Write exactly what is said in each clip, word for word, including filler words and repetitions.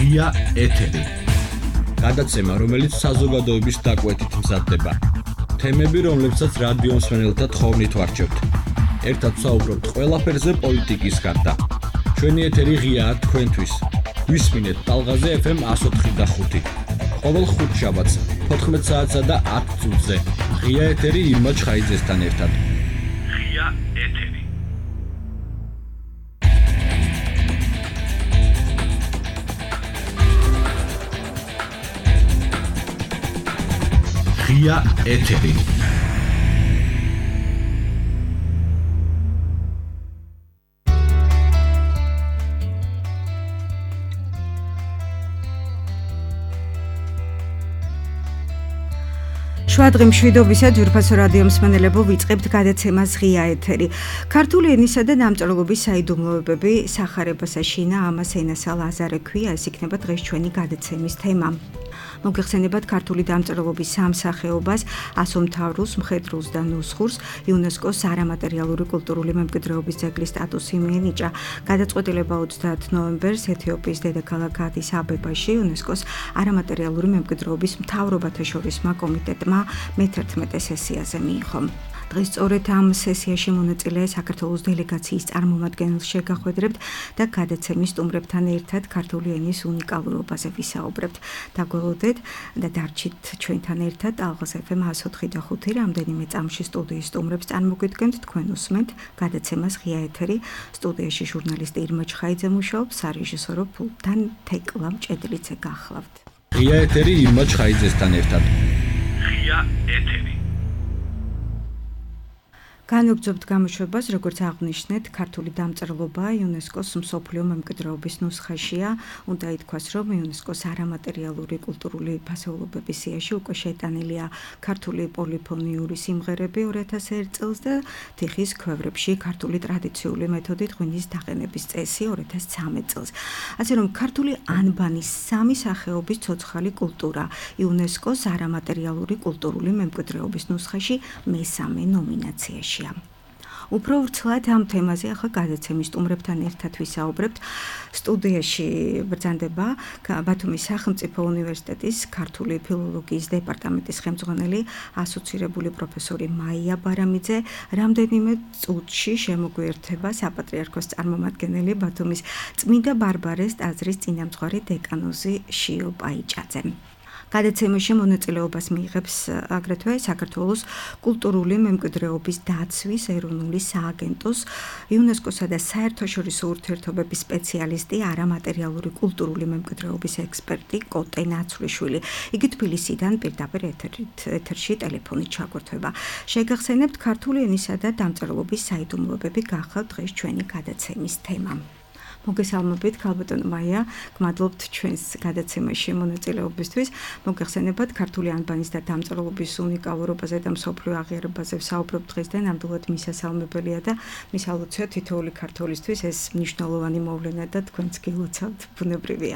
ღია ეთერი. გადაცემა, რომელიც საზოგადოების დაკვეთით მზადდება. თემები, რომლებსაც რადიო მსმენელთა თხოვნით ვარჩევთ. ერთად ვსაუბრობთ ყველაფერზე პოლიტიკის გარდა. ჩვენი ეთერი ღიაა თქვენთვის. გვისმინეთ ტალღაზე ეფ ემ εκατო ოთხი და ხუთი. ყოველ ხუთშაბათს თოთხმეტ საათსა და ათ წუთზე. ღია ეთერი ირმა ჩხაიძესთან ერთად. ღია ეთერი. ღია ეთერი. შვადღი მშვიდობისა ძვირფასო რადიო მსმენელებო, ვიწყებთ გადაცემას ღია ეთერი. ქართული ენისა და დამწერლობის საიდუმლოებები სახარებასა შინა, ამას ენასა ლაზარე ქვია, ეს იქნება დღეს ჩვენი გადაცემის თემა. მოგეხსენებათ ქართული დამწერლობის სამსახეობას, ასომთავრულს, მხედრულს და ნუსხურს იუნესკოს არამატერიალური კულტურული მემკვიდრეობის ძეგლის სტატუსი მიენიჭა. გადაწყვეტილება ოცდაათ ნოემბერს ეთიოპიის დედაქალაქ ადის აბებაში იუნესკოს არამატერიალური მემკვიდრეობის მთავრობათა შორისმა კომიტეტმა მეთერთმეტე სესიაზე მიიღო. დღეს სწორედ ამ სესიაში მონაწილე საქართველოს დელეგაციის წარმომადგენელს შეგახვედრებთ და გადაცემის სტუმრებთან ერთად ქართული ენის უნიკალურობაზე ვისაუბრებთ. დაგველოდეთ და დარჩით ჩვენთან ერთად ტალღაზე ეფ ემ εκατო ოთხი და ხუთი. რამდენიმე წამში სტუდიის სტუმრებს წარმოგვიდგენთ, თქვენ უსმენთ გადაცემას ღია ეთერი. სტუდიაში ჟურნალისტი ირმა ჩხაიძე მუშაობს, სარეჟისორო პულტთან თეკლა მჭედლიძე გახლავთ. ღია ეთერი ირმა ჩხაიძესთან ერთად. ღია ეთერი. განვაგრძობთ გამოშვებას, როგორც აღვნიშნეთ, ქართული დამწერლობა იუნესკოს მსოფლიო მემკვიდრეობის ნუსხაშია. უნდა ითქვას, რომ იუნესკოს არამატერიალური კულტურული ფასეულობების სიაში უკვე შეტანილია ქართული პოლიფონიური სიმღერები ორ ათას ერთ წელს და თიხის ქვევრებში ქართული ტრადიციული მეთოდით ღვინის დაყენების წესი ორ ათას ცამეტ წელს. ასე რომ ქართული ანბანის სამი სახეობის ცოცხალი კულტურა იუნესკოს არამატერიალური კულტურული მემკვიდრეობის ნუსხაში მესამე ნომინაციაში. უფრო ვრცლად ამ თემაზე ახლა გადაცემის სტუმრებთან ერთად ვისაუბრებთ. სტუდიაში ბრძანდება ბათუმის სახელმწიფო უნივერსიტეტის ქართული ფილოლოგიის დეპარტამენტის ხელმძღვანელი ასოცირებული პროფესორი მაია ბარამიძე. რამდენიმე წუთში შემოგვიერთება საპატრიარქოს წარმომადგენელი ბათუმის წმინდა ბარბარეს ტაძრის წინამძღვარი დეკანოზი შიო პაიჭაძე. გადაცემაში მონაწილეობას მიიღებს აგრეთვე საქართველოს კულტურული მემკვიდრეობის დაცვის ეროვნული სააგენტოს იუნესკოსა და საერთაშორისო ურთიერთობების სპეციალისტი, არამატერიალური კულტურული მემკვიდრეობის ექსპერტი კოტე ნაცვლიშვილი. იგი თბილისიდან პირდაპირ ეთერში ტელეფონით ჩაგვერთვება. შეგახსენებთ, ქართული ენისა და დამწერლობის საიდუმლოებები გახლავთ დღეს ჩვენი გადაცემის თემა. მოგესალმებით, ქალბატონო მაია, გმადლობთ ჩვენს გადაცემაში მონაწილეობისთვის. მოგეხსენებათ, ქართული ანბანის და დამწერლობის უნიკალურობაზე და მსოფლიო აღიარებაზე ვსაუბრობთ დღეს და ნამდვილად მისასალმებელია და მისალოცია თითოეული ქართველისთვის ეს მნიშვნელოვანი მოვლენა და თქვენც გილოცავთ, ბუნებრივია.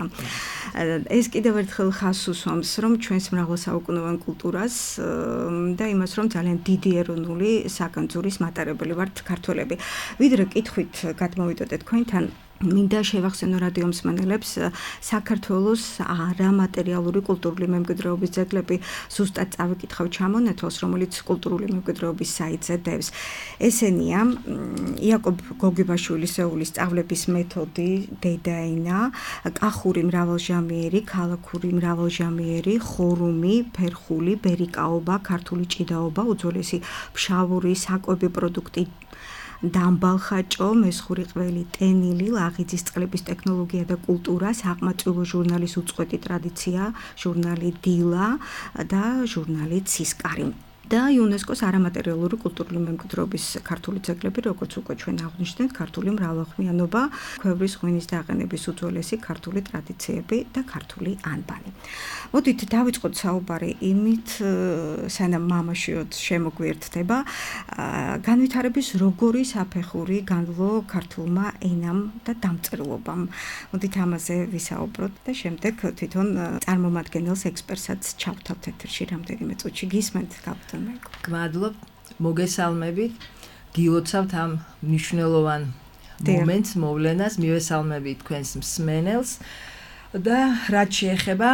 ეს კიდევ ერთხელ ხაზს უსვამს, რომ ჩვენს მრავალსაუკუნოვან კულტურას და იმას, რომ ძალიან დიდი ეროვნული საგანძურის მატარებელი ვართ ქართველები. ვიდრე კითხვით გადმოვიდოდეთ თქვენთან, მინდა შევახსენო რადიო მსმენელებს საქართველოს არამატერიალური კულტურული მემკვიდრეობის ძეგლები ზუსტად წავიკითხავ ჩამონათვალს, რომელიც კულტურული მემკვიდრეობის საიტზე დევს. ესენია იაკობ გოგებაშვილის ეულის სწავლების მეთოდი, დედაენა, კახური მრავალჟამიერი, ქალაქური მრავალჟამიერი, ხორუმი, ფერხული, ბერიკაობა, ქართული ჭიდაობა, უძველესი ფშავური საკვები პროდუქტი, დამბალხაჭო, მესხური ყველი, ტენილი, ლაღიძის წყლების ტექნოლოგია და კულტურა, საყმაწვილო ჟურნალის უწყვეტი ტრადიცია, ჟურნალი დილა და ჟურნალი ცისკარი. და იუნესკოს არამატერიალური კულტურული მემკვიდრეობის ქართული ძეგლები, როგორც უკვე ჩვენ აღვნიშნეთ, ქართული მრავალხმიანობა, ქვევრის ღვინის დაყენების უძველესი ქართული ტრადიციები და ქართული ანბანი. მოდით დავიწყოთ საუბარი იმით, სანამ მამაშიოთ შემოგვიერთდება, განვითარების როგორი საფეხური განვლო ქართულმა ენამ და დამწერლობამ. მოდით ამაზე ვისაუბროთ და შემდეგ თვითონ წარმომადგენელს ექსპერტსაც ჩავთავთ ეთერში რამდენიმე წუთში. გისმენთ, გაბტონ. გმადლობთ, მოგესალმებით, გილოცავთ ამ მნიშვნელოვან მომენტს, მოვლენას, მივესალმებით თქვენს მსმენელს და რაც შეეხება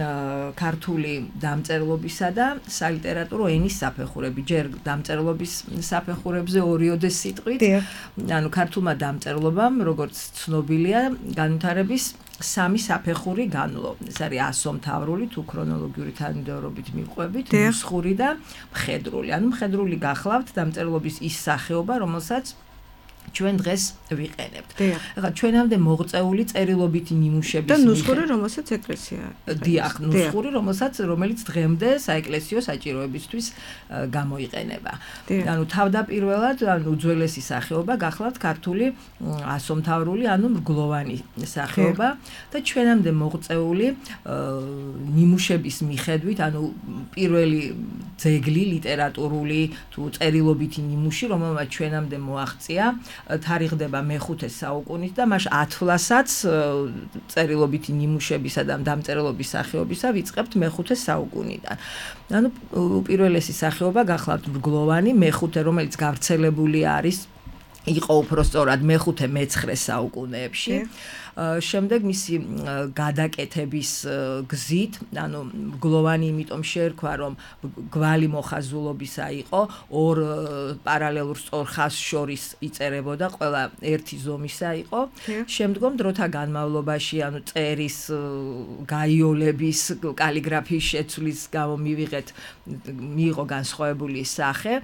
ქართული დამწერლობისა და სალიტერატურო ენის საფეხურები, ჯერ დამწერლობის საფეხურებზე ორიოდე სიტყვით, ანუ ქართულმა დამწერლობამ, როგორც ცნობილია, განვითარების სამი საფეხური განვლო. ეს არის ასომთავრული, თუ ქრონოლოგიური თანმიმდევრობით მივყვებით, ნუსხური და მხედრული. ანუ მხედრული გახლავთ დამწერლობის ის სახეობა, რომელსაც ჩვენ დღეს ვიყენებთ. ახლა ჩვენამდე მოღწეული წერილობითი ნიმუშების და ნუსხური, რომელსაც ეკლესია. დიახ, ნუსხური, რომელსაც რომელიც დღემდე საეკლესიო საჭიროებისთვის გამოიყენება. ანუ თავდაპირველად, ანუ უძველესი სახეობა გახლავთ ქართული ასომთავრული, ანუ მრგლოვანი სახეობა და ჩვენამდე მოღწეული ნიმუშების მიხედვით, ანუ პირველი ძეგლი ლიტერატურული თუ წერილობითი ნიმუში, რომელმაც ჩვენამდე მოაღწია თარიღდება მეხუთე საუკუნით და მას ათვლასაც წერილობითი ნიმუშებისა და დამწერლობის სახეობისა ვიწყებთ მეხუთე საუკუნიდან. ანუ უპირველესი სახეობა გახლავთ მრგლოვანი, მეხუთე, რომელიც გავრცელებული არის იყო უფრო სწორად მეხუთე მეცხრე საუკუნეებში. შემდეგ მისი გადაკეთების გზით, ანუ მრგლოვანი იმიტომ შეერქვა, რომ გვალი მოხაზულობისა იყო, ორ პარალელურ სწორ ხაზს შორის იწერებოდა, ყველა ერთი ზომისა იყო. შემდგომ დროთა განმავლობაში, ანუ წერის, გაიოლების, კალიგრაფიის შეცვლის გამო მივიღეთ, მიიღო განსხვავებული სახე,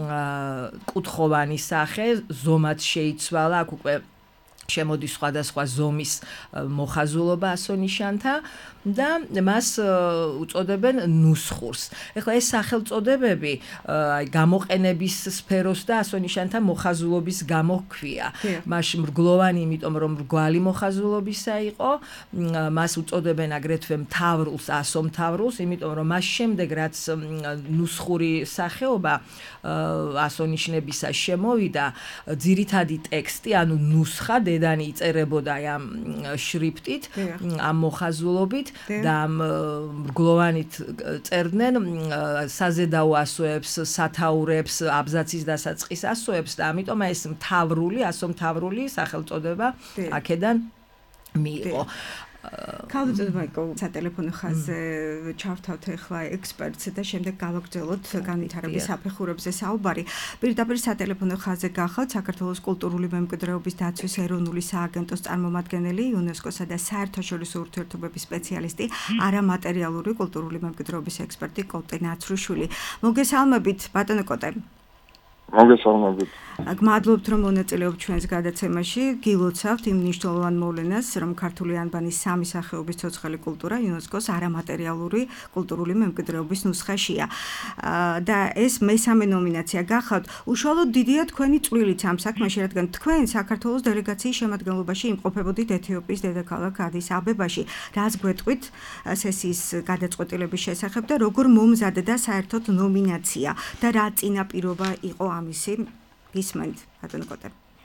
კუთხოვანი სახე, ზომად შეიცვალა, აქ უკვე შემოდის სხვადასხვა ზომის მოხაზულობა ასონიშანთა და მას უწოდებენ ნუსხურს. ეხლა ეს სახელწოდებები აი გამოყენების სფეროს და ასონიშანთა მოხაზულობის გამო ჰქვია. მას მრგლოვანი, იმიტომ რომ მრგვალი მოხაზულობისა იყო, მას უწოდებენ აგრეთვე მთავრულს, ასომთავრულს, იმიტომ რომ მას შემდეგ რაც ნუსხური სახეობა ასონიშნებისა შემოვიდა, ძირითადი ტექსტი, ანუ ნუსხა დედანი იწერებოდა ამ შრიფტით, ამ მოხაზულობით და ამ მრგლოვანით წერდნენ საზედაო ასოებს, სათაურებს, აბზაცის დასაწყის ასოებს და ამიტომ ეს მთავრული, ასომთავრული სახელწოდება აქედან მიიღო. ქალბატონ მაიკო, სატელეფონო ხაზზე ჩავთავთ ახლა ექსპერტს და შემდეგ გავაგრძელოთ განვითარების საფეხურებზე საუბარი. პირდაპირ სატელეფონო ხაზზე გახავთ საქართველოს კულტურული მემკვიდრეობის დაცვის ეროვნული სააგენტოს წარმომადგენელი, იუნესკოსა და საერთაშორისო ურთიერთობების სპეციალისტი, არამატერიალური კულტურული მემკვიდრეობის ექსპერტი კოტე ნაცრუშვილი. მოგესალმებით, ბატონო კოტე. მოგესალმებით. გმადლობთ, რომ მონაწილეობთ ჩვენს გადაცემაში. გილოცავთ იმ მნიშვნელოვან მოვლენას, რომ ქართული ანბანის სამი სახეობის ცოცხალი კულტურა იუნესკოს არამატერიალური კულტურული მემკვიდრეობის ნუსხაშია. და ეს მესამე ნომინაცია გახავთ. უშუალოდ დიდია თქვენი წვლილიც ამ საქმეში, რადგან თქვენ საქართველოს დელეგაციის შემადგენლობაში იმყოფებოდით ეთიოპიის დედაქალაქ ადის აბებაში. რას გვეტყვით სესიის გადაწყვეტილების შესახებ და როგორ მომზადდა საერთოდ ნომინაცია და რა წინაპირობა იყო ამისი? გისმენთ, ბატონო კოტე.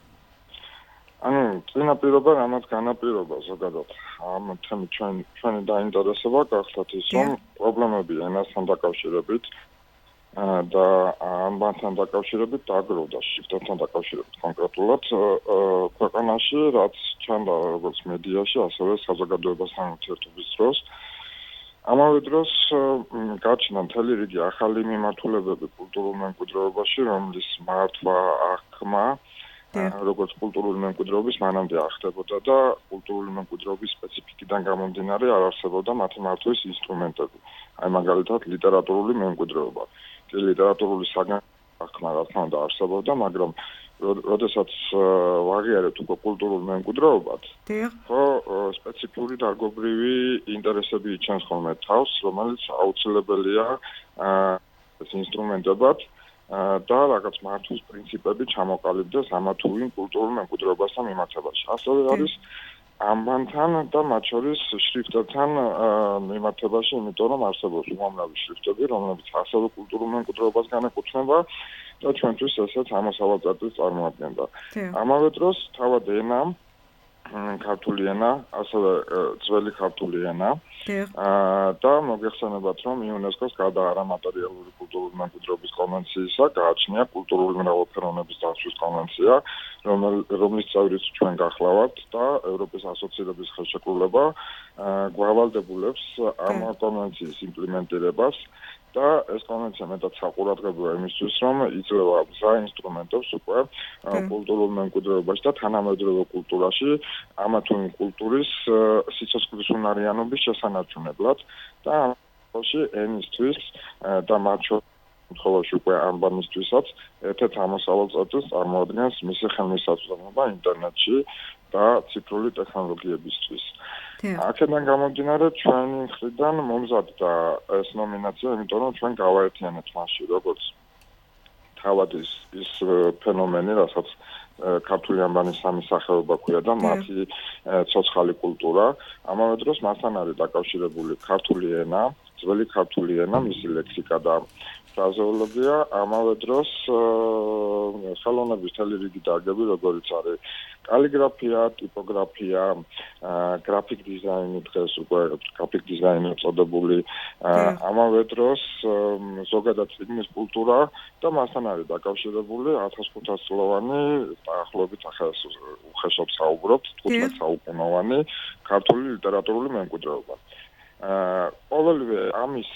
ანუ წინაპირობა რამაც განაპირობა ზოგადად ამ თემით ჩვენ ჩვენი დაინტერესება გახლავთ ის, რომ პრობლემები ენასთან დაკავშირებით და ანბანთან დაკავშირებით დაგროვდა შრიფტებთან დაკავშირებით კონკრეტულად ქვეყანაში, რაც ჩანდა როგორც მედიაში, ასევე საზოგადოებასთან ურთიერთობის დროს. ამავე დროს გაჩნდა მთელი რიგი ახალი მიმართულებები კულტურულ მემკვიდრეობაში, რომლის მართვა აღქმა როგორც კულტურული მემკვიდრეობის მანამდე ახდებოდა და კულტურული მემკვიდრეობის სპეციფიკიდან გამომდინარე არ არსებობდა მათი მართვის ინსტრუმენტები. აი მაგალითად ლიტერატურული მემკვიდრეობა. კი ლიტერატურული აღქმა რა თქმა უნდა არსებობდა, მაგრამ როდესაც ვაღიარებთ უკვე კულტურულ მემკვიდრეობად, ხო სპეციფიური დარგობრივი ინტერესები იჩენს ხოლმე თავს, რომელიც აუცილებელია ეს ინსტრუმენტებად და რაღაც მართვის პრინციპები ჩამოყალიბდეს ამა თუ იმ კულტურულ მემკვიდრეობასთან მიმართებაში. ასევე არის ანბანთან და მათ შორის შრიფტებთან მიმართებაში, იმიტომ რომ არსებობს უამრავი შრიფტები, რომლებიც ასევე კულტურულ მემკვიდრეობას განეკუთვნება და ჩვენთვის ესეც ამოსავალ წერტილს წარმოადგენდა. ამავე დროს თავად ენა, ქართული ენა, ასევე ძველი ქართული ენა და მოგეხსენებათ, რომ იუნესკოს გარდა არამატერიალური კულტურული მემკვიდრეობის კონვენციისა, გააჩნია კულტურული მრავალფეროვნების დაცვის კონვენცია, რომლის წევრიც ჩვენ გახლავართ და ევროპის ასოცირების ხელშეკრულება გვავალდებულებს ამ კონვენციის იმპლემენტირებას და ეს კონვენცია მეტად საყურადღებოა იმისთვის, რომ იძლევა გზა ინსტრუმენტებს უკვე კულტურულ მემკვიდრეობაში და თანამედროვე კულტურაში ამა თუ იმ კულტურის სიცოცხლის უნარიანობის შესანარჩუნებლად და ამ შემთხვევაში ენისთვის და მათ შემთხვევაში უკვე ანბანისთვისაც ერთ-ერთ ამოსავალ წესს წარმოადგენს მისი ხელმისაწვდომობა ინტერნეტში და ციფრული ტექნოლოგიებისთვის. აქედან გამომდინარე ჩვენი მხრიდან მომზადდა ეს ნომინაცია, იმიტომ რომ ჩვენ გავაერთიანეთ მასში როგორც თავად ის ის ფენომენი, რასაც ქართული ანბანის სამი სახეობა ქვია და მათი ცოცხალი კულტურა, ამავე დროს მასთან არის დაკავშირებული ქართული ენა, ძველი ქართული ენა, მისი ლექსიკა და ფრაზეოლოგია, ამავე დროს ხელოვნების მთელი რიგი დარგები, როგორიც არის კალიგრაფია, ტიპოგრაფია, გრაფიკ დიზაინი, დღეს უკვე გრაფიკ დიზაინი წოდებული, ამავე დროს ზოგადად წიგნის კულტურა და მასთან არის დაკავშირებული ათას ხუთას წლოვანი დაახლოებით ახლა უხეშად საუბრობთ, თხუთმეტ საუკუნოვანი ქართული ლიტერატურული მემკვიდრეობა. ყოველივე ამის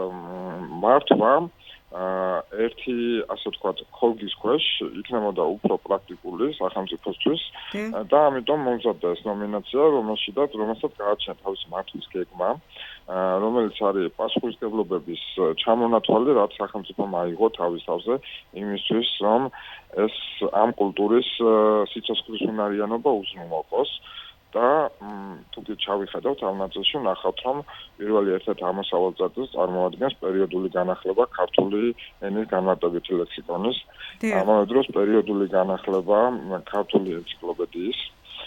მართვა ერთი ასე ვთქვათ ხოლგის ქვეშ იქნებოდა უფრო პრაქტიკული სახელმწიფოსთვის და ამიტომ მომზადდა ეს ნომინაცია, რომელშიც რომელსაც გააჩნია თავისი მართვის გეგმა, რომელიც არის პასუხისმგებლობების ჩამონათვალი, რაც სახელმწიფომ აიღო თავის თავზე იმისთვის, რომ ეს ამ კულტურის სიცოცხლის უნარიანობა უზრუნველყოს. და თუ კი ჩავიხედავთ ამ ნაწილში, ნახავთ, რომ პირველი ერთ-ერთ ამოსავალ წესს წარმოადგენს პერიოდული განახლება ქართული ენის განმარტებითი ლექსიკონის, ამავე დროს პერიოდული განახლება ქართული ენციკლოპედიის,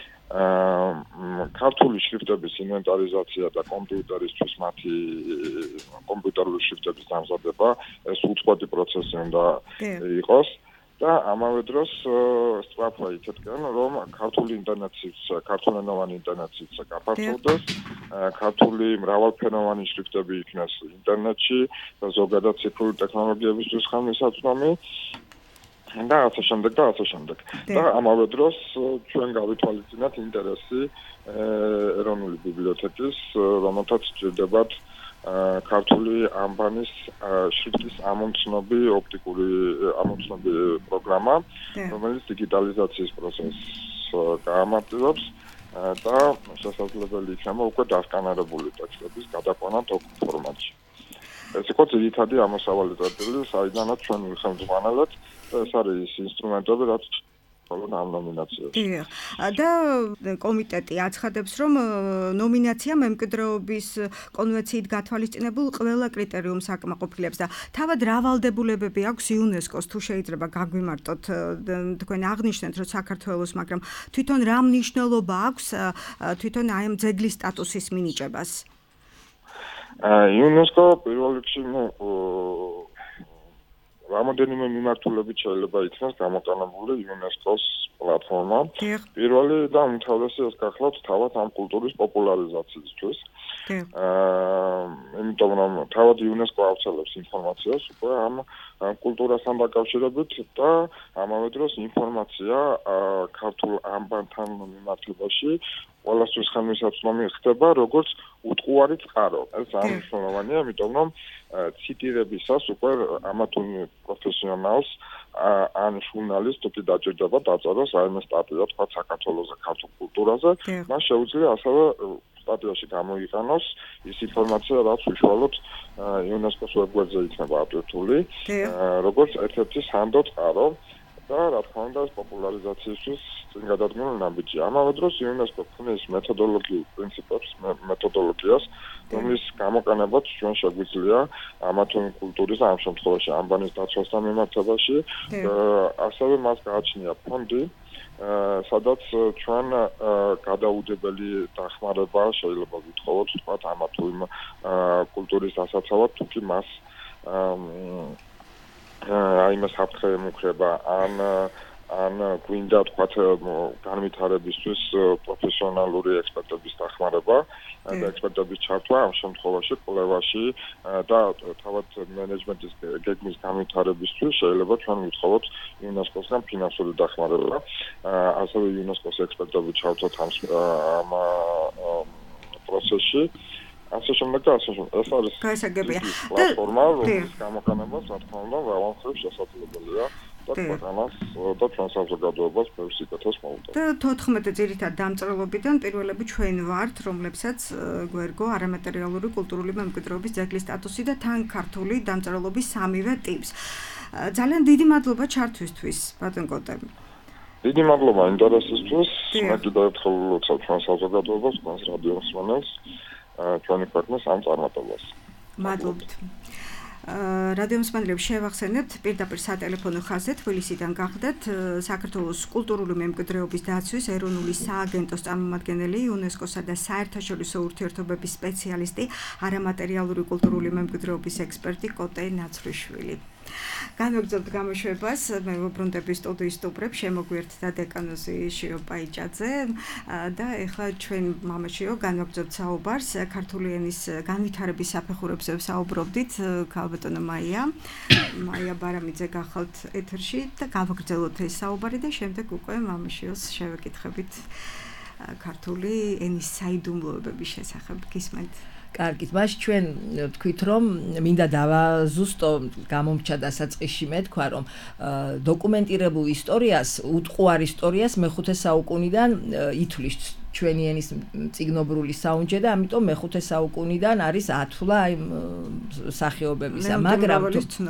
ქართული შრიფტების ინვენტარიზაცია და კომპიუტერისთვის მათი კომპიუტერული შრიფტების დამზადება, ეს უწყვეტი პროცესი უნდა იყოს. და ამავე დროს სწრაფვა იქეთკენ, რომ ქართული ინტერნეტიც, ქართულენოვანი ინტერნეტიც გაფართოვდეს, ქართული მრავალფეროვანი შრიფტები იქნეს ინტერნეტში და ზოგადად ციფრული ტექნოლოგიებისთვის ხელმისაწვდომი და ასე შემდეგ და ასე შემდეგ. და ამავე დროს ჩვენ გავითვალისწინეთ ინტერესი ეროვნული ბიბლიოთეკის, რომელთაც სჭირდებათ ქართული ანბანის შრიფტის ამომცნობი ოპტიკური ამომცნობი პროგრამა, რომელიც დიგიტალიზაციის პროცესს გაამარტივებს და შესაძლებელი იქნება უკვე დასკანერებული ტექსტების გადაყვანა დოკუმენტ ფორმატში. ეს იყო ძირითადი ამოსავალი წერტილი, საიდანაც ჩვენ ვიხელმძღვანელეთ და ეს არის ის ინსტრუმენტები, რაც ამ ნომინაციას. დიახ. და კომიტეტი აცხადებს, რომ ნომინაცია მემკვიდრეობის კონვენციით გათვალისწინებულ ყველა კრიტერიუმს აკმაყოფილებს და თავად რა ვალდებულებები აქვს იუნესკოს, თუ შეიძლება გაგვიმარტოთ თქვენ აღნიშნეთ, რომ საქართველოს, მაგრამ თვითონ რა მნიშვნელობა აქვს თვითონ აი ამ ძეგლის სტატუსის მინიჭებას? იუნესკო პირველ რიგში, ნუ რამოდენიმე მიმართულებით შეიძლება იქნას გამოყენებული იუნესკოს პლატფორმა. პირველი და უმთავრესი ეს გახლავთ თავად ამ კულტურის პოპულარიზაციისთვის. აა, იმიტომ რომ თავად იუნესკო ავრცელებს ინფორმაციას უკვე ამ კულტურასთან დაკავშირებით და ამავე დროს ინფორმაცია ქართულ ანბანთან მიმართებაში ყველასთვის ხელმისაწვდომი ხდება, როგორც უტყუარი წყარო. ეს არის მნიშვნელოვანია, იმიტომ რომ ციტირებისას უკვე ამა თუ პროფესიონალს ან ჟურნალისტს თუ დაჭირდება დაწეროს რაიმე სტატია თქვა საქართველოს ქართულ კულტურაზე, მას შეუძლია ასევე სტატიაში გამოიყენოს ის ინფორმაცია, რაც უშუალოდ იუნესკოს ვებგვერდზე იქნება ატვირთული, როგორც ერთ-ერთი სანდო წყარო და რა თქმა უნდა ეს პოპულარიზაციისთვის წინ გადადგმული ნაბიჯია. ამავე დროს იუნესკო ქმნის მეთოდოლოგიურ პრინციპებს, მეთოდოლოგიას, რომლის გამოყენებაც ჩვენ შეგვიძლია ამა თუ იმ კულტურის, ამ შემთხვევაში ანბანის დაცვასთან მიმართებაში, ასევე მას გააჩნია ფონდი, სადაც ჩვენ გადაუდებელი დახმარება შეიძლება ვითხოვოთ, თქვათ ამა თუ იმ კულტურის დასაცავად, თუ კი მას აი მას საფრთხე ემუქრება ან ან გვინდა თქვათ განვითარებისთვის პროფესიონალური ექსპერტების დახმარება და ექსპერტების ჩართვა ამ შემთხვევაში კვლევაში და თავად მენეჯმენტის გეგმის განვითარებისთვის შეიძლება ჩვენ ვუთხოვოთ იუნესკოსთან ფინანსური დახმარება. ასევე იუნესკოს ექსპერტები ჩავთვალოთ ამ პროცესში. ასე შემდეგ და ასე შემდეგ. ეს არის გაისაგებია. პლატფორმა, რომლის გამოყენებას რა თქმა უნდა ვავანხებს შესაძლებელია. და ქვეყანას და ჩვენ საზოგადოებას ბევრ სიკეთეს მოუტანს. და თოთხმეტი ძირითად დამწერლობიდან პირველები ჩვენ ვართ, რომლებსაც გვერგო არამატერიალური კულტურული მემკვიდრეობის ძეგლის სტატუსი და თან ქართული დამწერლობის სამივე ტიპს. ძალიან დიდი მადლობა ჩართვისთვის, ბატონ კოტე. დიდი მადლობა ინტერესისთვის. მე კიდევ ერთხელ ვლოცავ ჩვენ საზოგადოებას, ჩვენს რადიო მსმენელს, ჩვენი ქვეყნის ამ წარმატებას. მადლობთ. რადიო მსმენელებს შევახსენებთ პირდაპირ სატელეფონო ხაზზე თბილისიდან გახდეთ საქართველოს კულტურული მემკვიდრეობის დაცვის ეროვნული სააგენტოს წარმომადგენელი იუნესკოსა და საერთაშორისო ურთიერთობების სპეციალისტი არამატერიალური კულტურული მემკვიდრეობის ექსპერტი კოტე ნაცრიშვილი. განვაგრძობთ გამოშვებას, მე ვუბრუნდები სტუდიის სტუმრებს, შემოგვიერთდა დეკანოზი შიო პაიჭაძე და ეხლა ჩვენ მამაშიო განვაგრძობთ საუბარს ქართული ენის განვითარების საფეხურებზე ვსაუბრობდით ქალბატონო მაია. მაია ბარამიძე გახალთ ეთერში და გავაგრძელოთ ეს საუბარი და შემდეგ უკვე მამაშიოს შევეკითხებით ქართული ენის საიდუმლოებების შესახებ. გისმენთ? კარგით, მაშინ ჩვენ ვთქვით, რომ მინდა დავაზუსტო გამომჩა დასაწყისში მე თქვა, რომ დოკუმენტირებულ ისტორიას, უტყუარ ისტორიას მეხუთე საუკუნიდან ითვლის ჩვენი ენის წიგნობრული საუნჯე და ამიტომ მეხუთე საუკუნიდან არის ათვლა აი სახეობებისა, მაგრამ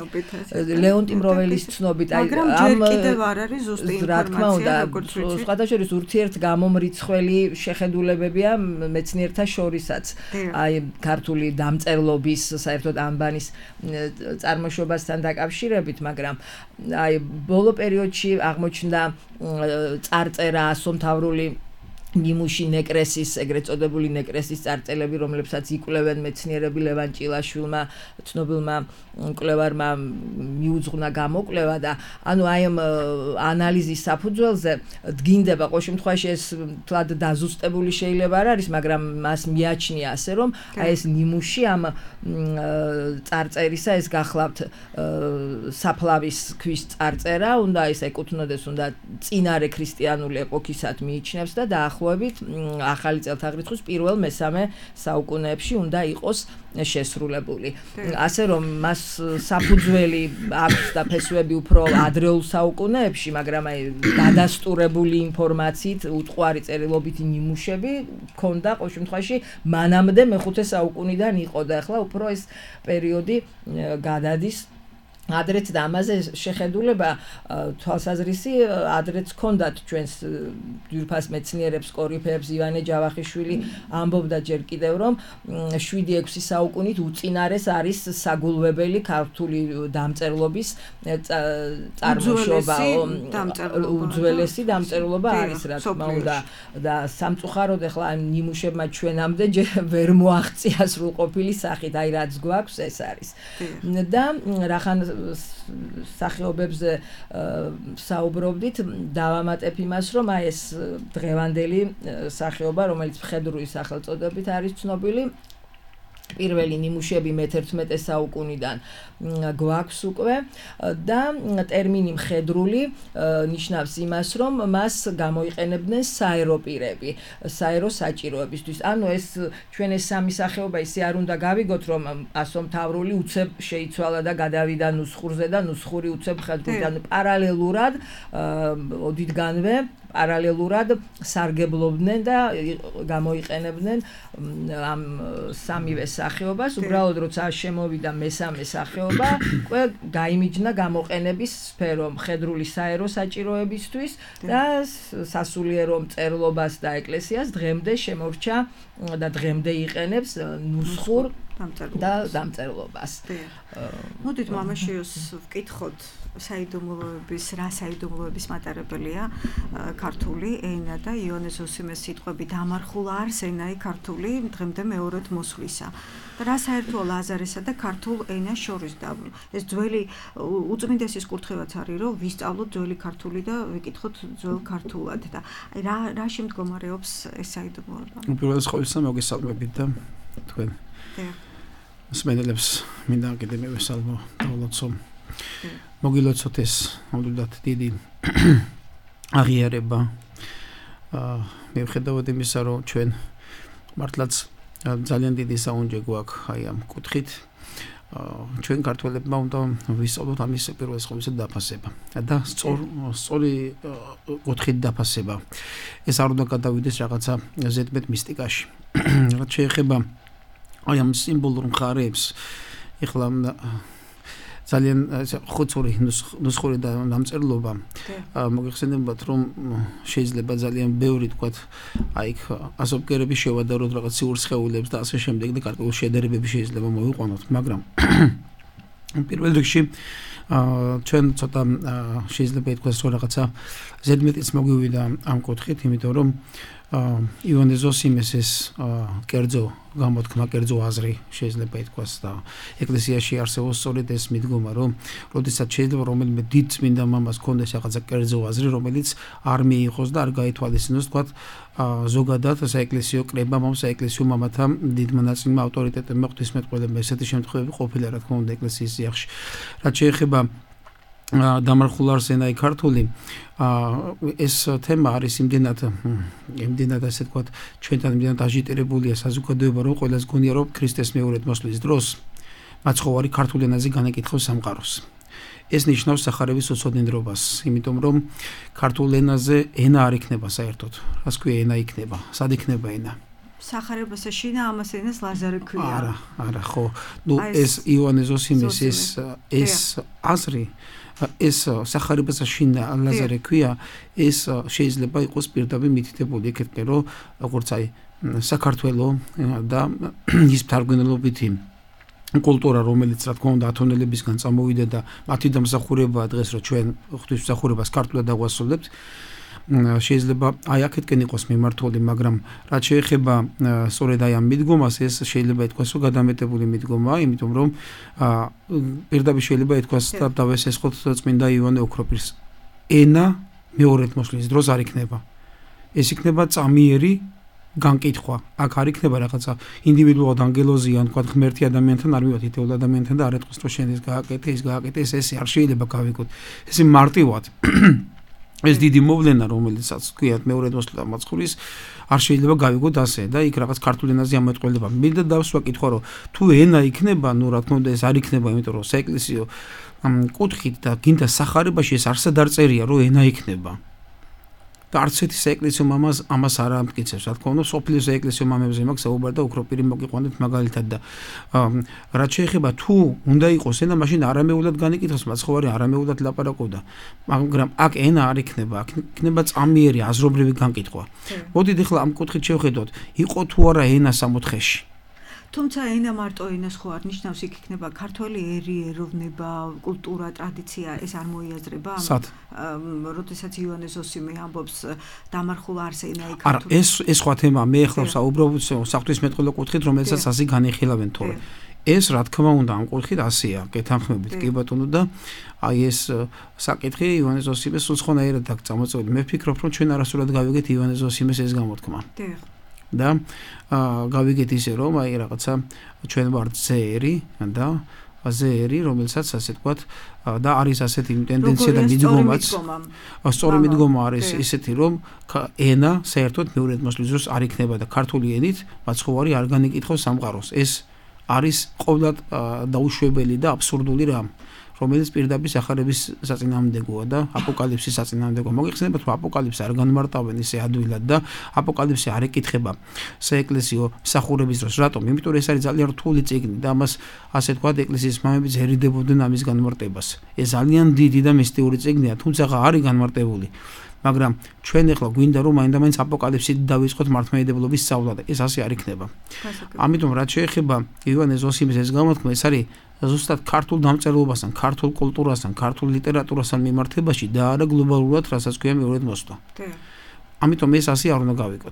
ლეონტი მროველის ცნობით აი ამ ჯერ კიდევ არ არის ზუსტი ინფორმაცია, როგორც ვიცით. სხვადასხვა ურთიერთ გამომრიცხველი შეხედულებებია მეცნიერთა შორისაც. აი ქართული დამწერლობის საერთოდ ანბანის წარმოშობასთან დაკავშირებით, მაგრამ აი ბოლო პერიოდში აღმოჩნდა წარწერა ასომთავრული ნიმუში ნეკრესის, ეგრეთ წოდებული ნეკრესის წარწერები, რომლებსაც იკვლევენ მეცნიერები ლევან ჭილაშვილმა, ცნობილმა მკვლევარმა მიუძღვნა გამოკვლევა და ანუ აი ამ ანალიზის საფუძველზე დგინდება ყოველ შემთხვევაში ეს თლად დაზუსტებული შეიძლება არ არის, მაგრამ მას მიაჩნია ასე რომ აი ეს ნიმუში ამ წარწერისა ეს გახლავთ საფლავის ქვის წარწერა, უნდა ის ეკუთვნოდეს, უნდა წინარე ქრისტიანული ეპოქისად მიიჩნევს და დაახლოებით ახალი წელთაღრიცხვის პირველ მესამე საუკუნეებში უნდა იყოს შესრულებული. ასე რომ მას საფუძველი აქვს და ფესვები უფრო ადრეულ საუკუნეებში, მაგრამ აი დადასტურებული ინფორმაციით უტყუარი წერილობითი ნიმუშები ქონდა ყოველ შემთხვევაში მანამდე მეხუთე საუკუნიდან იყო და ახლა უფრო ეს პერიოდი გადადის ადრეც და ამაზე შეხედულება თვალსაზრისი ადრეც ჰქონდათ ჩვენს ძვირფას მეცნიერებს კორიფეებს ივანე ჯავახიშვილი ამბობდა ჯერ კიდევ რომ შვიდი ექვსი საუკუნით უწინარეს არის საგულვებელი ქართული დამწერლობის წარმოშობა უძველესი დამწერლობა არის რა თქმა უნდა და სამწუხაროდ ახლა ამ ნიმუშებმა ჩვენამდე ვერ მოაღწია სრულყოფილი სახით აი რაც გვაქვს ეს არის და რახან სახეობებზე საუბრობდით დავამატებ იმას რომ აი ეს დღევანდელი სახეობა რომელიც მხედრული სახელწოდებით არის ცნობილი პირველი ნიმუშები მეთერთმეტე საუკუნიდან გვაქვს უკვე და ტერმინი მხედრული ნიშნავს იმას რომ მას გამოიყენებდნენ საერო პირები, საერო საჭიროებისთვის. ანუ ეს ჩვენ ეს სამი სახეობა ისე არ უნდა გავიგოთ რომ ასომთავრული უცებ შეიცვალა და გადავიდა ნუსხურზე და ნუსხური უცებ მხედრულთან პარალელურად ოდითგანვე პარალელურად სარგებლობდნენ და გამოიყენებდნენ ამ სამივე სახეობას. უბრალოდ როცა შემოვიდა მესამე სახეობა, უკვე გაიმიჯნა გამოყენების სფერო მხედრული საერო საჭიროებისთვის და სასულიერო მწერლობას და ეკლესიას დღემდე შემორჩა და დღემდე იყენებს ნუსხურ და დამწერლობას. მოდით მამაშიოს ვკითხოთ საიდუმლოების, რა საიდუმლოების მატარებელია ქართული ენა და იონე ზოსიმეს სიტყვები დამარხულ არს ენაი ქართული დღემდე მეორედ მოსვლისა. და რა საერთოა ლაზარესა და ქართულ ენას შორის და ეს ძველი უწმინდესის კურთხევაც არის რომ ვისწავლოთ ძველი ქართული და ვიკითხოთ ძველ ქართულად და აი რა რაში მდგომარეობს ეს საიდუმლოება? უპირველეს ყოვლისა მოგესალმებით და თქვენ მსმენელებს მინდა კიდე მე ვესალმო დავლოცო მოგილოცოთ ეს მოდუდათ დიდი აღიარება მე ვხედავთ იმისა რომ ჩვენ მართლაც ძალიან დიდი საუნჯე გვაქვს აი ამ კუთხით ჩვენ ქართველებმა უნდა ვისწავლოთ ამის პირველეს ყოვლისა დაფასება და სწორი კუთხით დაფასება ეს არ უნდა გადავიდეს რაღაცა ზედმეტ მისტიკაში რაც შეეხება აი ამ სიმბოლურ მხარეებს ეხლა ძალიან ხუცური ნუსხური და დამწერლობა მოგეხსენებათ რომ შეიძლება ძალიან ბევრი თქვათ აი ასობგერები შევადაროთ რაღაც ციურ სხეულებს და ასე შემდეგ და გარკვეული შედარებები შეიძლება მოვიყვანოთ მაგრამ პირველ რიგში ჩვენ ცოტა შეიძლება ითქვას რომ რაღაცა ზედმეტიც მოგვივიდა ამ კუთხით იმიტომ რომ იონე ზოსიმესის კერძო გამოთქმა კერძო აზრი შეიძლება ითქვას და ეკლესიაში არსებობს სწორედ ეს მიდგომა რომ როდესაც შეიძლება რომელიმე დიდ წმინდა მამას ქონდეს რაღაცა კერძო აზრი რომელიც არ მიიღოს და არ გაითვალისწინოს თქვათ ზოგადად საეკლესიო კრება მომ საეკლესიო მამათა დიდმა ნაწილმა ავტორიტეტებმა ღვთისმეტყველებმა ესეთი შემთხვევები ყოფილა რა თქმა უნდა ეკლესიის სიახში რაც შეეხება დამარხულ არს ენაი ქართული ეს თემა არის იმდენად იმდენად ასე ვთქვათ ჩვენთან იმდენად აჟიტირებულია საზოგადოება რომ ყველას გონია რომ ქრისტეს მეორედ მოსვლის დროს მაცხოვარი ქართულ ენაზე განეკითხავს სამყაროს ეს ნიშნავს სახარების უცოდინდრობას იმიტომ რომ ქართულ ენაზე ენა არ იქნება საერთოდ რას ქვია ენა იქნება სად იქნება ენა სახარებასა შინა ამას ენას ლაზარე ქვია არა არა ხო ნუ ეს იონე ზოსიმეს ეს ეს აზრი ეს სახარებასა შინა ლაზარე ქვია ეს შეიძლება იყოს პირდაპირ მითითებული იქეთკენ რომ როგორც აი საქართველო და ის თარგმნილობითი კულტურა რომელიც რა თქმა უნდა ათონელებისგან წამოვიდა და მათი დამსახურებაა დღეს რომ ჩვენ ღვთისმსახურებას ქართულად დავასრულებთ შეიძლება აი აქეთკენ იყოს მიმართული მაგრამ რაც შეეხება სწორედ აი ამ მიდგომას ეს შეიძლება ითქვას რომ გადამეტებული მიდგომაა იმიტომ რომ პირდაპირ შეიძლება ითქვას და დავესესხოთ წმინდა ივანე ოქროპირს ენა მეორედ მოსვლის დროს არ იქნება ეს იქნება წამიერი განკითხვა აქ არ იქნება რაღაცა ინდივიდუალურად ანგელოზიან თქვა ღმერთი ადამიანთან არ მივათ ითეულ ადამიანთან და არ ეთქოს რომ შენ ეს გააკეთე ის გააკეთე ეს ესე არ შეიძლება გავიგოთ ესე მარტივად ეს დიდი მოვლენა რომელიცაც თქვიათ მეორედ მოსვლა მაცხოვრის არ შეიძლება გავიგოთ ასე და იქ რაღაც ქართულ ენაზე ამოწყვილება მინდა დავსვა კითხვა რომ თუ ენა იქნება ნუ რა თქმა უნდა ეს არ იქნება იმიტომ რომ საეკლესიო კუთხით და გინდა სახარებაში ეს არსად არ წერია რომ ენა იქნება და არც ერთი საეკლესიო მამას ამას არ ამტკიცებს რა თქმა უნდა სოფლის საეკლესიო მამებზე მაქვს საუბარი და უქროპირი მოგიყვანეთ მაგალითად და რაც შეეხება თუ უნდა იყოს ენა მაშინ არამეულად განეკითხოს მაცხოვარი არამეულად ლაპარაკობდა მაგრამ აქ ენა არ იქნება აქ იქნება წამიერი აზრობრივი განკითხვა მოდით ახლა ამ კუთხით შევხედოთ იყო თუ არა ენა სამოთხეში თუმცა ენა მარტო ენას ხო არ ნიშნავს იქ იქნება ქართველი ერი ეროვნება კულტურა ტრადიცია ეს არ მოიაზრება როდესაც იონე ზოსიმე ამბობს დამარხულ არს ენაი ქართული არა ეს ეს სხვა თემა მე ახლა საუბრობ საღვთისმეტყველო კუთხით რომელსაც ასე განიხილავენ თორე ეს რა თქმა უნდა ამ კუთხით ასეა გეთანხმებით კი ბატონო და აი ეს საკითხი იონე ზოსიმეს უცხონაირად აქ წამოწეული მე ვფიქრობ რომ ჩვენ არასდროს გავიგეთ იონე ზოსიმეს ეს გამოთქმა და გავიგეთ ისე რომ აი რაღაცა ჩვენ ვართ ზეერი და ზეერი რომელსაც ასე ვთქვათ და არის ასეთი ტენდენცია და მიდგომაც სწორი მიდგომა არის ისეთი რომ ენა საერთოდ მეორედ მოსვლის დროს არ იქნება და ქართული ენით მაცხოვარი არ განეკითხოს სამყაროს ეს არის ყოვლად დაუშვებელი და აბსურდული რამ რომელიც პირდაპირ სახარების საწინააღმდეგოა და აპოკალიფსის საწინააღმდეგოა. მოგეხსენებათ რომ აპოკალიფსი არ განმარტავენ ისე ადვილად და აპოკალიფსი არ ეკითხება საეკლესიო მსახურების დროს. რატომ? იმიტომ რომ ეს არის ძალიან რთული წიგნი და ამას ასე თქვა ეკლესიის მამები ზერიდებოდნენ ამის განმარტებას. ეს ძალიან დიდი და მისტიური წიგნია, თუმცა არის განმარტებული. მაგრამ ჩვენ ახლა გვინდა რომ მაინდა-მაინც აპოკალიფსით დავიწყოთ მართლმადიდებლობის სწავლა და ეს ასე არ იქნება. ამიტომ რაც შეეხება ივანე ზოსიმის ეს გამოთქმა, ეს არის ზუსტად ქართულ დამწერლობასთან, ქართულ კულტურასთან, ქართულ ლიტერატურასთან მიმართებაში და არა გლობალურად, რასაც ქვია მეორედ მოსვლა. ამიტომ ეს ასე არ უნდა გავიკოთ.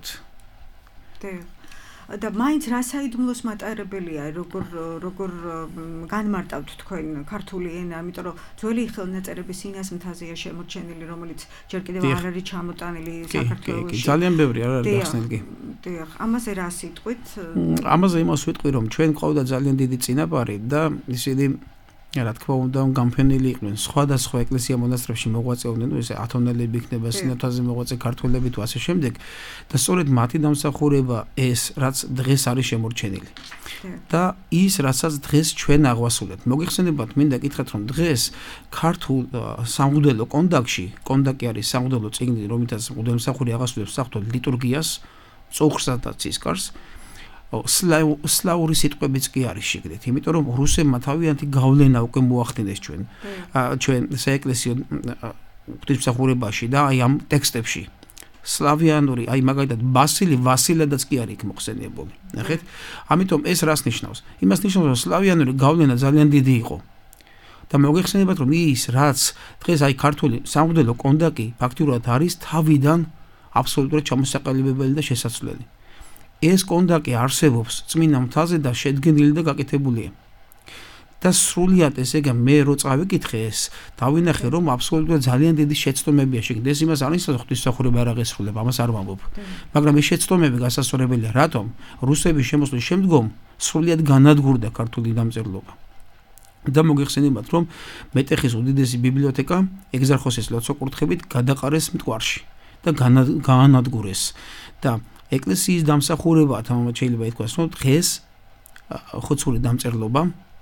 და მაინც რა საიდუმლოს მატარებელია, როგორ როგორ განმარტავთ თქვენ ქართული ენა, იმიტომ რომ ძველი ხელნაწერების სინას მთაზეა შემორჩენილი, რომელიც ჯერ კიდევ არ არის ჩამოტანილი საქართველოში. ძალიან ბევრი არ არის გახსნილი. დიახ, ამაზე რა სიტყვით? ამაზე იმას ვიტყვი, რომ ჩვენ ყავდა ძალიან დიდი წინაპარი და ისინი რა თქმა უნდა გამფენილი იყვნენ სხვადასხვა ეკლესია მონასტრებში მოღვაწეობდნენ, ესე ათონელები იქნება, სინათლეზე მოღვაწე ქართველები თუ ასე შემდეგ და სწორედ მათი დამსახურება ეს, რაც დღეს არის შემორჩენილი. და ის, რასაც დღეს ჩვენ აღვასრულებთ. მოგიხსენებათ, მინდა გითხრათ, რომ დღეს ქართულ სამღვდელო კონდაკში, კონდაკი არის სამღვდელო წიგნი, რომლითაც მღვდელმსახური აღასრულებს საღვთო ლიტურგიას, წუხრსა და ცისკარს. სლავური სიტყვებიც კი არის შეგდეთ, იმიტომ რომ რუსებმა თავიანთი გავლენა უკვე მოახდინეს ჩვენ ჩვენ საეკლესიო ღვთისმსახურებაში და აი ამ ტექსტებში სლავიანური, აი მაგალითად ბასილი ვასილედაც კი არის იქ მოხსენიებული. ნახეთ? ამიტომ ეს რას ნიშნავს? იმას ნიშნავს, რომ სლავიანური გავლენა ძალიან დიდი იყო. და მოგეხსენებათ, რომ ის რაც დღეს აი ქართული სამღვდელო კონდაკი ფაქტიურად არის თავიდან აბსოლუტურად ჩამოსაყალიბებელი და შესაძლებელი. ეს კონდაკი არსებობს წმინდა მთაზე და შედგენილი და გაკეთებულია. და სრულიად ესე იგი მე რო წავიკითხე ეს, დავინახე რომ აბსოლუტურად ძალიან დიდი შეცდომებია შეგდე. ეს იმას არ ნიშნავს ღვთისმსახურება არ აღესრულება, ამას არ ვამბობ. მაგრამ ეს შეცდომები გასასწორებელია, რატომ? რუსების შემოსვლის შემდგომ სრულიად განადგურდა ქართული დამწერლობა. და მოგეხსენებათ, რომ მეტეხის უდიდესი ბიბლიოთეკა ეგზარხოსის ლოცვა-კურთხებით გადაყარეს მტკვარში და გაანადგურეს. და ეკლესიის დამსახურება თამამად შეიძლება ითქვას, რომ დღეს ხოცური დამწერლობა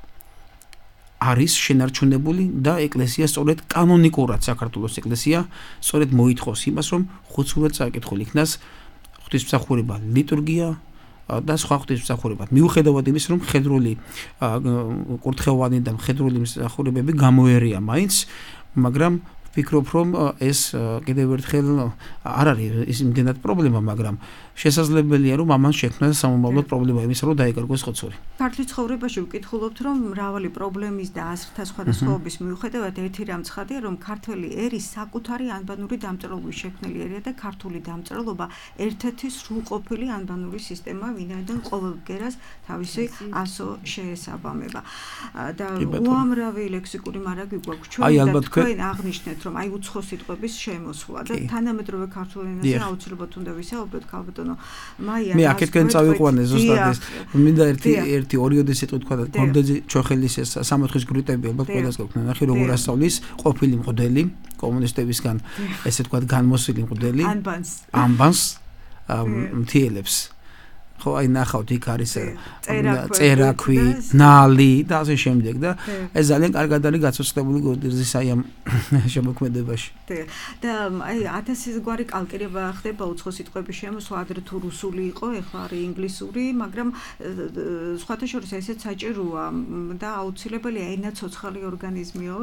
არის შენარჩუნებული და ეკლესია სწორედ კანონიკურად საქართველოს ეკლესია სწორედ მოითხოვს იმას, რომ ხოცურად წაკითხული იქნას ღვთისმსახურება, ლიტურგია და სხვა ღვთისმსახურება. მიუხედავად იმის, რომ მხედრული კურთხევანი და მხედრული მსახურებები გამოერია მაინც, მაგრამ ვფიქრობ, რომ ეს კიდევ ერთხელ არ არის ის იმდენად პრობლემა, მაგრამ შესაძლებელია, რომ ამან შექმნას სამომავლოდ პრობლემა იმის, რომ დაიკარგოს ხოცური. ქართლის ცხოვრებაში ვკითხულობთ, რომ მრავალი პრობლემის და აზრთა სხვადასხვაობის მიუხედავად ერთი რამ ცხადია, რომ ქართველი ერის საკუთარი ანბანური დამწერლობის შექმნელი ერია და ქართული დამწერლობა ერთ-ერთი სრულყოფილი ანბანური სისტემა, ვინაიდან ყოველ ბგერას თავისი ასო შეესაბამება. და უამრავი ლექსიკური მარაგი გვაქვს ჩვენ და თქვენ აღნიშნეთ, რომ აი უცხო სიტყვების შემოსვლა და თანამედროვე ქართულ ენაზე აუცილებლად უნდა ვისაუბროთ ქალბატონო მაია. მე აქეთკენ წავიყვანე ზუსტად ეს. მინდა ერთი ერთი ორიოდე სიტყვით თქვა და გორდეძე ჩოხელის ეს სამოთხის გრუტები ალბათ ყველას გაქვთ ნახე როგორ ასწავლის ყოფილი მღვდელი კომუნისტებისგან ესე თქვა განმოსილი მღვდელი ანბანს ანბანს მთიელებს. ხო აი ნახავთ იქ არის წერაქვი, ნალი და ასე შემდეგ და ეს ძალიან კარგად არის გაცოცხლებული გორდეძის აი ამ შემოქმედებაში. და აი ათასის გვარი კალკირება ხდება უცხო სიტყვების შემოსვლა, ადრე თუ რუსული იყო, ეხლა არის ინგლისური, მაგრამ სხვათა შორის ესეც საჭიროა და აუცილებელია ენა ცოცხალი ორგანიზმიო,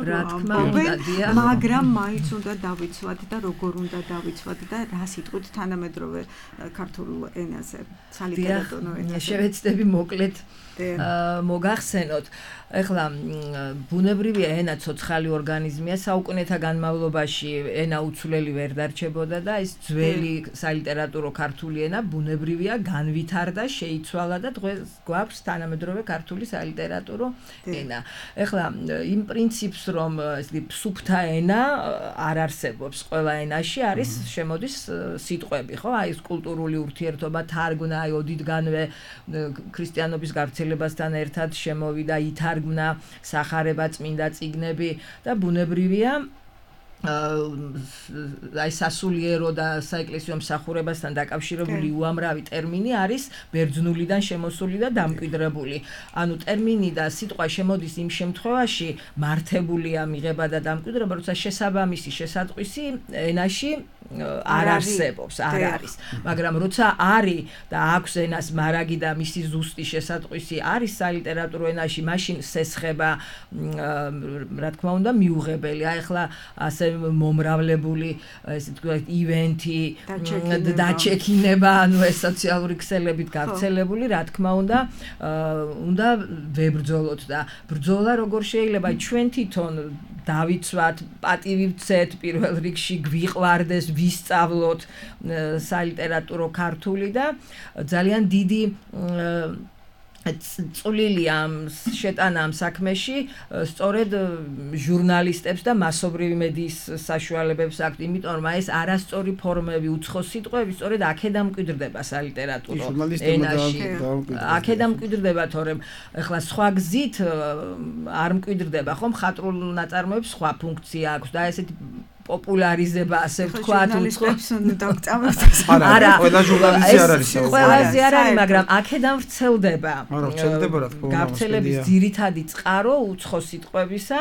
მაგრამ მაინც უნდა დავიცვათ და როგორ უნდა დავიცვათ და რა სიტყვით თანამედროვე ქართულ ენაზე. შევეცდები მოკლედ მოგახსენოთ. ეხლა ბუნებრივია ენა ცოცხალი ორგანიზმია, საუკუნეთა განმავლობაში ენა უცვლელი ვერ დარჩებოდა და ეს ძველი სალიტერატურო ქართული ენა ბუნებრივია განვითარდა, შეიცვალა და დღეს გვაქვს თანამედროვე ქართული სალიტერატურო ენა. ეხლა იმ პრინციპს, რომ სუფთა ენა არ არსებობს ყველა ენაში, არის შემოდის სიტყვები, ხო? აი ეს კულტურული ურთიერთობა თარგმნა, აი ოდითგანვე ქრისტიანობის გავრცელებასთან ერთად შემოვიდა, ითარგმნა სახარება, წმინდა წიგნები და ბუნებრივია აი სასულიერო და საეკლესიო მსახურებასთან დაკავშირებული უამრავი ტერმინი არის ბერძნულიდან შემოსული და დამკვიდრებული. ანუ ტერმინი და სიტყვა შემოდის იმ შემთხვევაში, მართებულია მიღება და დამკვიდრება, როცა შესაბამისი შესატყვისი ენაში არ არსებობს, არ არის. მაგრამ როცა არის და აქვს ენას მარაგი და მისი ზუსტი შესატყვისი არის სალიტერატურო ენაში, მაშინ სესხება, რა თქმა უნდა, მიუღებელი. აი ახლა ასე ძალიან მომრავლებული ესე ვთქვათ ივენთი დაჩექინება ანუ ეს სოციალური ქსელებით გავრცელებული რა თქმა უნდა უნდა ვებრძოლოთ და ბრძოლა როგორ შეიძლება ჩვენ თვითონ დავიცვათ პატივი ვცეთ პირველ რიგში გვიყვარდეს ვისწავლოთ სალიტერატურო ქართული და ძალიან დიდი წვლილია შეტანა ამ საქმეში სწორედ ჟურნალისტებს და მასობრივი მედიის საშუალებებს აქვთ, იმიტომ რომ ეს არასწორი ფორმები, უცხო სიტყვები სწორედ აქედან მკვიდრდება სალიტერატურო ენაში. აქედან მკვიდრდება, თორემ ეხლა სხვა გზით არ მკვიდრდება, ხო, მხატვრულ ნაწარმოებს სხვა ფუნქცია აქვს და ესეთი პოპულარიზება ასე ვთქვათ უცხოებს დაგწამოთ არა ყველა ჟურნალისტი არ არის ყველაზე არ არის მაგრამ აქედან ვრცელდება არა ვრცელდება რა თქმა უნდა გავრცელების ძირითადი წყარო უცხო სიტყვებისა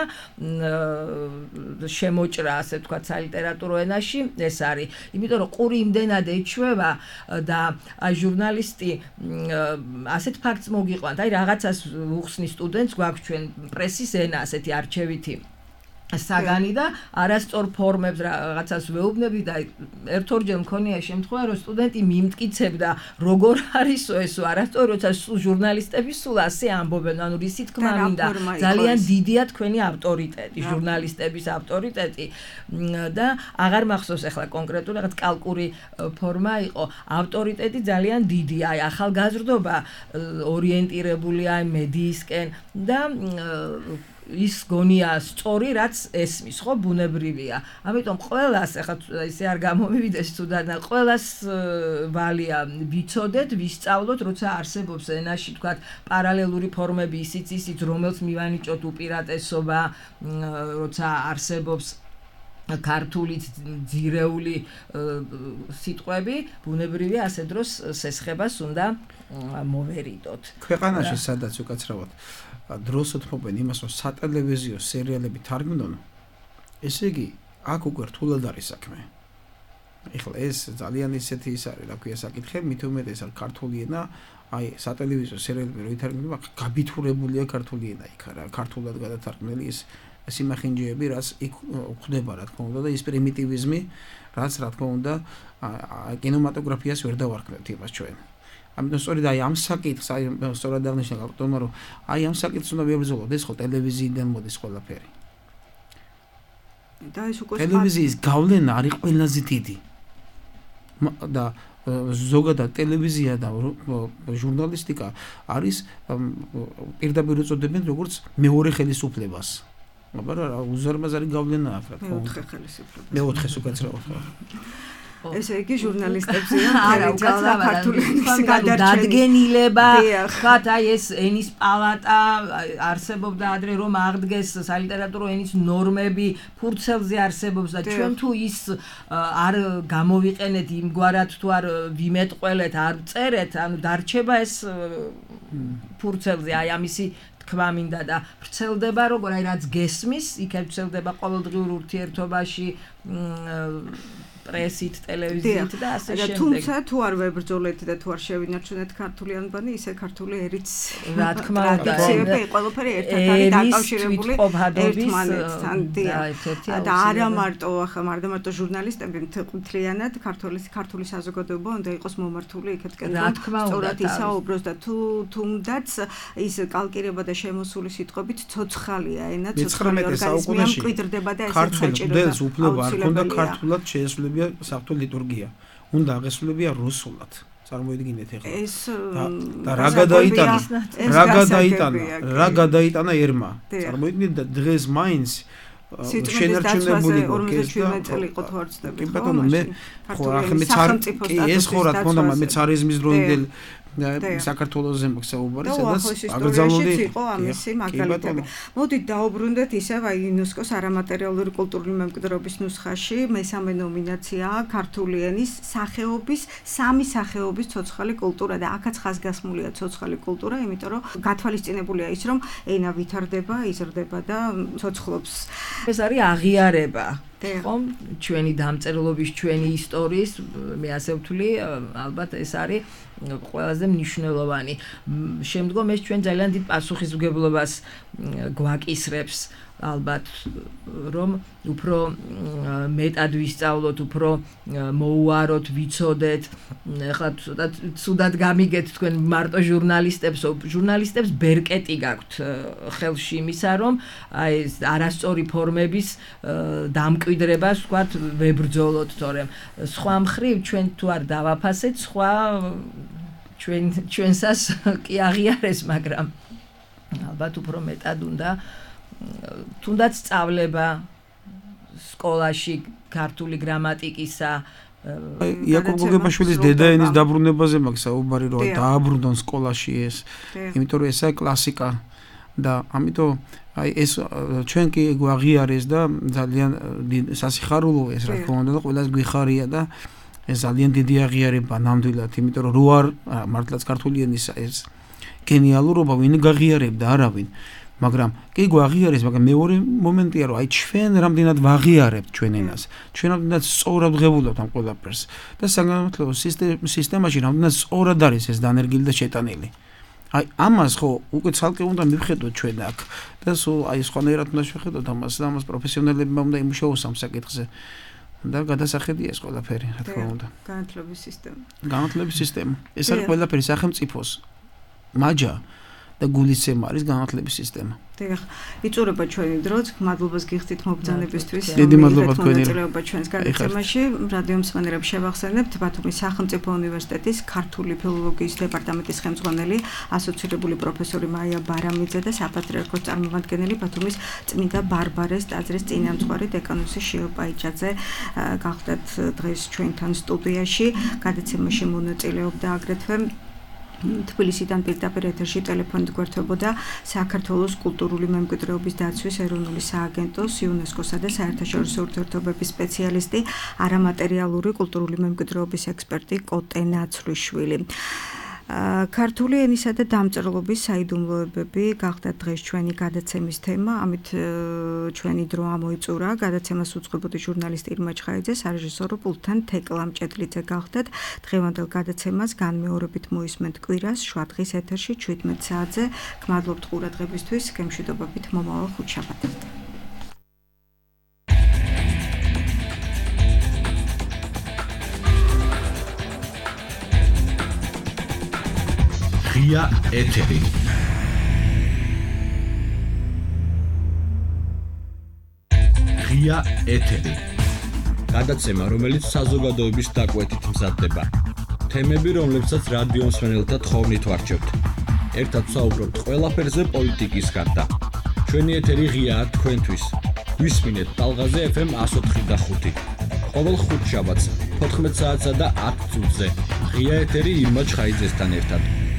შემოჭრა ასე ვთქვათ სალიტერატურო ენაში ეს არის იმიტომ რომ ყური იმდენად ეჩვევა და აი ჟურნალისტი ასეთ ფაქტს მოგიყვანთ აი რაღაცას უხსნის სტუდენტს გვაქვს ჩვენ პრესის ენა ასეთი არჩევითი საგანი და არასწორ ფორმებს რაღაცას ვეუბნები და ერთ-ორჯერ მქონია შემთხვევა რომ სტუდენტი მიმტკიცებდა როგორ არისო ესო არასწორი როცა ჟურნალისტები სულ ასე ამბობენ ანუ რისი თქმა მინდა ძალიან დიდია თქვენი ავტორიტეტი ჟურნალისტების ავტორიტეტი და აღარ მახსოვს ახლა კონკრეტული რაღაც კალკური ფორმა იყო ავტორიტეტი ძალიან დიდია აი ახალგაზრდობა ორიენტირებულია მედიისკენ და ის გონია სწორი რაც ესმის ხო ბუნებრივია ამიტომ ყველას ახლა ისე არ გამომივიდეს თუდად ყველას ვალია ვიცოდეთ ვისწავლოთ როცა არსებობს ენაში თქვა პარალელური ფორმები ისიც ისიც რომელს მივანიჭოთ უპირატესობა როცა არსებობს ქართული ძირეული სიტყვები ბუნებრივია ასე დროს სესხებას უნდა მოვერიდოთ ქვეყანაში სადაც უკაცრავად დროს უთმობენ იმას რომ სატელევიზიო სერიალები თარგმნონ ესე იგი აქ უკვე რთულად არის საქმე ეხლა ეს ძალიან ისეთი ის არის რა ქვია საკითხი მით უმეტეს არ ქართული ენა აი სატელევიზიო სერიალები რო ითარგმნება გაბითურებულია ქართული ენა იქ რა ქართულად გადათარგმნილი ის სიმახინჯეები რაც იქ ხდება რა თქმა უნდა და ის პრიმიტივიზმი რაც რა თქმა უნდა კინემატოგრაფიას ვერ დავარქმევთ იმას ჩვენ ამიტომ სწორედ აი ამ საკითხს აი სწორად აღნიშნა რატომ რომ აი ამ საკითხს უნდა ვებრძოლოთ ეს ხო ტელევიზიიდან მოდის ყველაფერი და ეს უკვე ტელევიზიის გავლენა არის ყველაზე დიდი და ზოგადად ტელევიზია და ჟურნალისტიკა არის პირდაპირ უწოდებენ როგორც მეორე ხელისუფლებას მაგრამ უზარმაზარი გავლენა აქვს რა თქმა უნდა მეოთხე ხელისუფლება მეოთხეს უკაცრავად ესე იგი ჟურნალისტებზეა არა უკაცრავად ქართული დადგენილება თქვათ აი ეს ენის პალატა არსებობდა ადრე რომ აღდგეს სალიტერატურო ენის ნორმები ფურცელზე არსებობს და ჩვენ თუ ის არ გამოვიყენეთ იმგვარად თუ არ ვიმეტყველეთ არ წერეთ ანუ დარჩება ეს ფურცელზე აი ამისი თქვა მინდა და ვრცელდება როგორ აი რაც გესმის იქ ვრცელდება ყოველდღიურ ურთიერთობაში პრესით, ტელევიზიით და ასე შემდეგ. თუმცა თუ არ ვებრძოლეთ და თუ არ შევინარჩუნეთ ქართული ანბანი, ისე ქართული ერიც რა თქმა უნდა, ყველაფერი ერთად არის დაკავშირებული ერთმანეთთან. და არა მარტო ახლა მარდა მარტო ჟურნალისტები მთლიანად ქართული ქართული საზოგადოება უნდა იყოს მომართული იქეთკენ რა თქმა უნდა სწორად ისაუბროს და თუ თუნდაც ის კალკირება და შემოსული სიტყვებით ცოცხალია ენა ცოცხალი ორგანიზმი მკვიდრდება და ესე საჭიროა უფლება არ ქონდა ქართულად შეესრულებია საღვთო ლიტურგია უნდა აღესრულებია რუსულად წარმოიდგინეთ ახლა ეს და რა გადაიტანა რა გადაიტანა რა გადაიტანა ერმა წარმოიდგინეთ და დღეს მაინც შენარჩუნებული ორმოცდაშვიდმეტ წელი იყო თუ არ ვცდები კი ბატონო მე ხო ახლა მე цар კი ეს ხო რა თქმა უნდა მე царიზმის დროინდელ საქართველოს ზემოქსაუბარი სადაც აკრძალული იყო ამისი მაგალითები. მოდით დაუბრუნდეთ ისევ აი იუნესკოს არამატერიალური კულტურული მემკვიდრეობის ნუსხაში მესამე ნომინაციაა ქართული ენის სახეობის სამი სახეობის ცოცხალი კულტურა და აქაც ხაზგასმულია ცოცხალი კულტურა, იმიტომ რომ გათვალისწინებულია ის რომ ენა ვითარდება, იზრდება და ცოცხლობს. ეს არის აღიარება. ხომ ჩვენი დამწერლობის ჩვენი ისტორიის მე ასე ვთვლი ალბათ ეს არის ყველაზე მნიშვნელოვანი შემდგომ ეს ჩვენ ძალიან დიდ პასუხისმგებლობას გვაკისრებს ალბათ რომ უფრო მეტად ვისწავლოთ, უფრო მოუაროთ, ვიცოდეთ. ეხლა ცუდად ცუდად გამიგეთ თქვენ მარტო ჟურნალისტებს, ჟურნალისტებს ბერკეტი გაქვთ ხელში იმისა, რომ აი ეს არასწორი ფორმების დამკვიდრებას ვთქვათ, ვებრძოლოთ, თორემ სხვა მხრივ ჩვენ თუ არ დავაფასეთ, სხვა ჩვენ ჩვენსას კი აღიარეს, მაგრამ ალბათ უფრო მეტად უნდა თუნდაც სწავლება სკოლაში ქართული გრამატიკისა. იაკობ გოგებაშვილის დედაენის დაბრუნებაზე მაქვს საუბარი, რომ დააბრუნდონ სკოლაში ეს, იმიტომ რომ ესაა კლასიკა და ამიტომ აი ეს ჩვენ კი გვაღიარეს და ძალიან სასიხარულო ეს რა თქმა უნდა და ყველას გვიხარია და ეს ძალიან დიდი აღიარება ნამდვილად, იმიტომ რომ რო არ მართლაც ქართული ენის ეს გენიალურობა ვინ გაღიარებდა, არავინ. მაგრამ კი გვაღიარეს, მაგრამ მეორე მომენტია, რომ აი ჩვენ რამდენად ვაღიარებთ ჩვენ ენას, ჩვენ რამდენად სწორად ვღებულობთ ამ ყველაფერს და საგანმანათლებლო სისტემაში რამდენად სწორად არის ეს დანერგილი და შეტანილი. აი ამას ხო უკვე ცალკე უნდა მივხედოთ ჩვენ აქ და სულ აი სხვანაირად უნდა შევხედოთ ამას და ამას პროფესიონალებმა უნდა იმუშაოს ამ საკითხზე. და გადასახედია ეს ყველაფერი, რა თქმა უნდა. განათლების სისტემა. განათლების სისტემა. ეს არის ყველაფერი სახელმწიფოს მაჯა და გულისცემა არის განათლების სისტემა. დიახ, იწურება ჩვენი დროც, მადლობას გიხდით მობრძანებისთვის. დიდი მადლობა თქვენი მონაწილეობა ჩვენს გადაცემაში. რადიო მსმენელებს შევახსენებთ, ბათუმის სახელმწიფო უნივერსიტეტის ქართული ფილოლოგიის დეპარტამენტის ხელმძღვანელი, ასოცირებული პროფესორი მაია ბარამიძე და საპატრიარქოს წარმომადგენელი ბათუმის წმინდა ბარბარეს ტაძრის წინამძღვარი დეკანოსი შიო პაიჭაძე გახდათ დღეს ჩვენთან სტუდიაში. გადაცემაში მონაწილეობდა აგრეთვე თბილისიდან პირდაპირ ეთერში ტელეფონით გვერდებოდა საქართველოს კულტურული მემკვიდრეობის დაცვის ეროვნული სააგენტოს, იუნესკოსა და საერთაშორისო ურთიერთობების სპეციალისტი, არამატერიალური კულტურული მემკვიდრეობის ექსპერტი კოტე ნაცვლიშვილი. ქართული ენისა და დამწერლობის საიდუმლოებები გახდა დღეს ჩვენი გადაცემის თემა, ამით ჩვენი დრო ამოიწურა. გადაცემას უძღვებოდი ჟურნალისტი ირმა ჩხაიძე, სარეჟისორო პულტთან თეკლა მჭედლიძე გახდათ. დღევანდელ გადაცემას განმეორებით მოისმენთ კვირას, შვადღის ეთერში შვიდმეტ საათზე. გმადლობთ ყურადღებისთვის, გემშვიდობებით მომავალ ხუთშაბათს. ღია ეთერი. ღია ეთერი. გადაცემა, რომელიც საზოგადოების დაკვეთით მზადდება. თემები, რომლებსაც რადიო მსმენელთა თხოვნით ვარჩევთ. ერთად ვსაუბრობთ ყველაფერზე პოლიტიკის გარდა. ჩვენი ეთერი ღიაა თქვენთვის. გვისმინეთ ტალღაზე ეფ ემ εκατო ოთხი და ხუთი. ყოველ ხუთშაბათს, თოთხმეტ საათსა და ათ წუთზე. ღია ეთერი ირმა ჩხაიძესთან ერთად.